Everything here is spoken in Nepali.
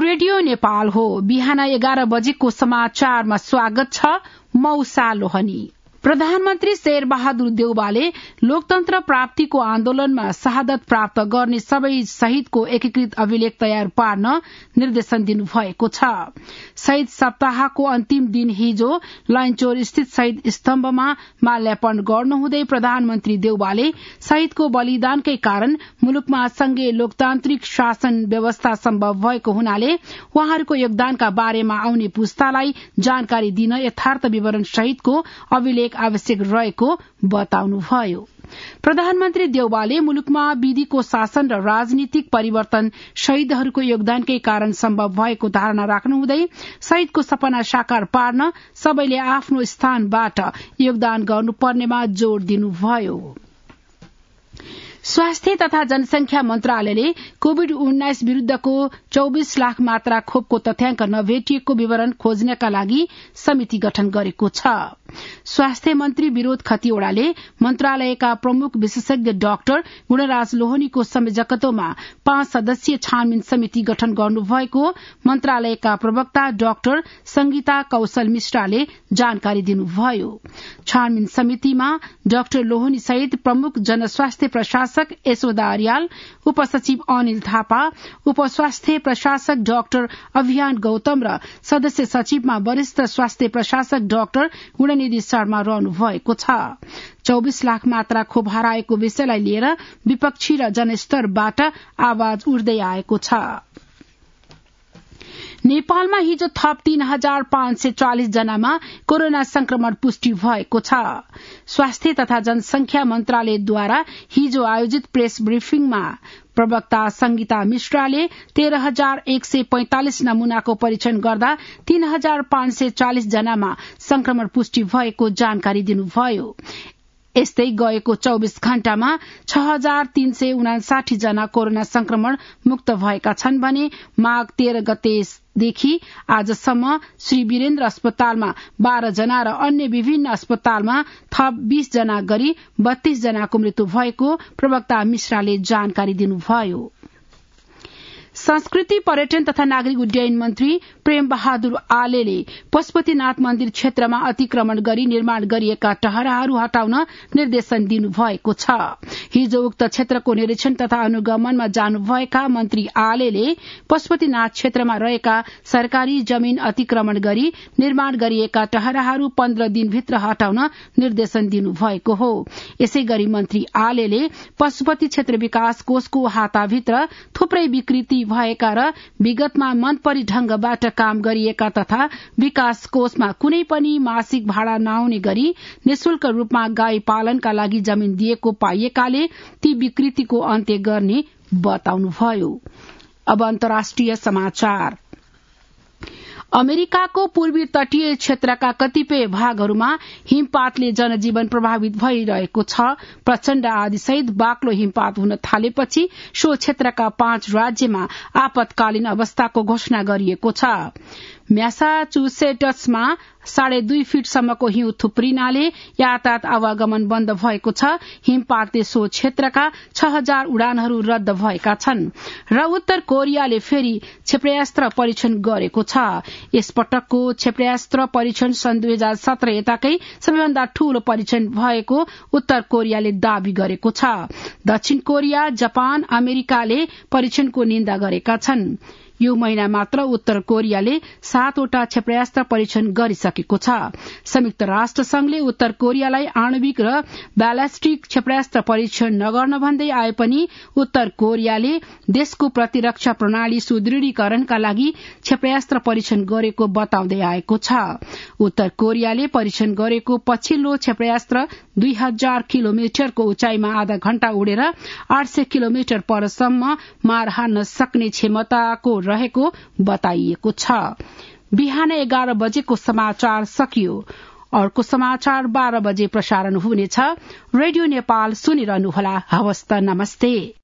रेडियो नेपाल हो। बिहान 11 बजेको समाचारमा स्वागत छ। मौसा लोहनी। प्रधानमन्त्री शेरबहादुर देउवाले लोकतन्त्र प्राप्तिको आन्दोलनमा शहादत प्राप्त गर्ने सबै शहीदको एकीकृत अभिलेख तयार पार्न निर्देशन दिनुभएको छ। शहीद सप्ताहको अन्तिम दिन हिजो लैनचौर स्थित शहीद स्तम्भमा माल्यार्पण गर्नुहुँदै प्रधानमन्त्री देउवाले शहीदको बलिदानकै कारण मुलुकमा संघीय लोकतान्त्रिक शासन व्यवस्था सम्भव भएको हुनाले उहाँहरूको योगदानका बारेमा आउने पुस्तालाई जानकारी दिन यथार्थ विवरण सहितको अभिलेख आवश्यक रहेको बताउनुभयो। प्रधानमन्त्री देउवाले मुलुकमा विधिको शासन र राजनीतिक परिवर्तन शहीदहरूको योगदानकै कारण सम्भव भएको धारणा राख्नुहुँदै शहीदको सपना साकार पार्न सबैले आफ्नो स्थानबाट योगदान गर्नुपर्नेमा जोड़ दिनुभयो। स्वास्थ्य तथा जनसंख्या मन्त्रालयले कोविड-19 विरूद्धको 24 लाख मात्रा खोपको तथ्याङ्क नभेटिएको विवरण खोज्नका लागि समिति गठन गरेको छ। स्वास्थ्य मन्त्री विरोध खतिवड़ाले मन्त्रालयका प्रमुख विशेषज्ञ डाक्टर गुणराज लोहनीको संयोजकत्वमा 5 सदस्यीय छानबिन समिति गठन गर्नुभएको मन्त्रालयका प्रवक्ता डाक्टर संगीता कौशल मिश्राले जानकारी दिनुभयो। छानबिन समितिमा डाक्टर लोहनी सहित प्रमुख जनस्वास्थ्य प्रशासक यशोदा अर्याल, उपसचिव अनिल थापा, उपस्वास्थ्य प्रशासक डाक्टर अभियान गौतम र सदस्य सचिवमा वरिष्ठ स्वास्थ्य प्रशासक डाक्टर गुणनिधि शर्मा रहनु भएको छ। 24 लाख मात्रा खोप हराएको विषयलाई लिएर विपक्षी र जनस्तरबाट आवाज उठ्दै आएको छ। नेपालमा हिजो थप 3540 जनामा कोरोना संक्रमण पुष्टि भएको छ। स्वास्थ्य तथा जनसंख्या मन्त्रालयद्वारा हिजो आयोजित प्रेस ब्रिफिङमा प्रवक्ता संगीता मिश्राले 13145 नमूनाको परीक्षण गर्दा 3540 जनामा संक्रमण पुष्टि भएको जानकारी दिनुभयो। यस्तै गएको 24 घण्टामा 6359 जना कोरोना संक्रमण मुक्त भएका छन् भने माघ 13 गतेदेखि आजसम्म श्री वीरेन्द्र अस्पतालमा 12 जना र अन्य विभिन्न अस्पतालमा थप 20 जना गरी 32 जनाको मृत्यु भएको प्रवक्ता मिश्राले जानकारी दिनुभयो। संस्कृति पर्यटन तथा नागरिक उड्डयन मन्त्री प्रेम बहादुर आलेले पशुपतिनाथ मन्दिर क्षेत्रमा अतिक्रमण गरी निर्माण गरिएका टहराहरू हटाउन निर्देशन दिनुभएको छ। हिजो उक्त क्षेत्रको निरीक्षण तथा अनुगमनमा जानुभएका मन्त्री आलेले पशुपतिनाथ क्षेत्रमा रहेका सरकारी जमीन अतिक्रमण गरी निर्माण गरिएका टहराहरू 15 दिनभित्र हटाउन निर्देशन दिनुभएको हो। यसै गरी मन्त्री आलेले पशुपति क्षेत्र विकास कोषको हाताभित्र थुप्रै विकृति भएका र विगतमा मनपरी ढंगबाट काम गरिएका तथा विकास कोषमा कुनै पनि मासिक भाडा नआउने गरी निशुल्क रूपमा गाई पालनका लागि जमिन दिएको पाइएकाले ती विकृतिको अन्त्य गर्ने बताउनुभयो। अब अन्तर्राष्ट्रिय समाचार। अमेरिकाको पूर्वी तटीय क्षेत्रका कतिपय भागहरूमा हिमपातले जनजीवन प्रभावित भइरहेको छ। प्रचण्ड आँधीसहित बाक्लो हिमपात हुन थालेपछि सो क्षेत्रका 5 राज्यमा आपतकालीन अवस्थाको घोषणा गरिएको छ। म्यासाचुसेट्समा 2.5 फिटसम्मको हिउँ थुप्रिनाले यातायात आवागमन बन्द भएको छ। हिमपातले सो क्षेत्रका 6000 उडानहरू रद्द भएका छन् र उत्तर कोरियाले फेरि क्षेपणास्त्र परीक्षण गरेको छ। यस पटकको क्षेपणास्त्र परीक्षण सन् 2017 यताकै सबैभन्दा ठूलो परीक्षण भएको उत्तर कोरियाले दावी गरेको छ। दक्षिण कोरिया, जापान, अमेरिकाले परीक्षणको निन्दा गरेका छन्। यो महिना मात्र उत्तर कोरियाले 7 वटा क्षेपणास्त्र परीक्षण गरिसकेको छ। संयुक्त राष्ट्र संघले उत्तर कोरियालाई आणविक र ब्यालिस्टिक क्षेपणास्त्र परीक्षण नगर्न भन्दै आए पनि उत्तर कोरियाले देशको प्रतिरक्षा प्रणाली सुदृढीकरणका लागि क्षेपणास्त्र परीक्षण गरेको बताउँदै आएको छ। उत्तर कोरियाले परीक्षण गरेको पछिल्लो क्षेपणास्त्र 2000 किलोमिटरको उचाइमा आधा घण्टा उडेर 800 किलोमिटर परसम्म मार हान्न सक्ने क्षमताको रहेको बताइएको छ। बिहान 11 बजेको समाचार सकियो। अर्को समाचार 12 बजे प्रसारण हुनेछ। रेडियो नेपाल सुनिरहनुहोला। हवस् त, नमस्ते।